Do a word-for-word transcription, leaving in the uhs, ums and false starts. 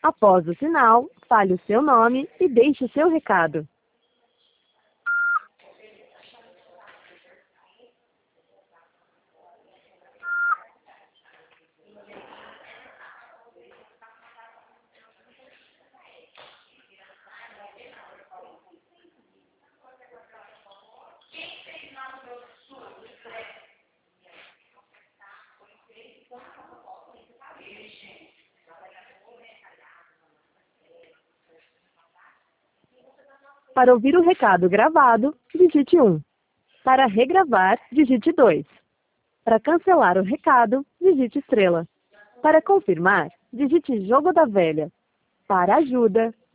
Após o sinal, fale o seu nome e deixe o seu recado. Para ouvir o recado gravado, digite um. Para regravar, digite dois. Para cancelar o recado, digite estrela. Para confirmar, digite jogo da velha. Para ajuda,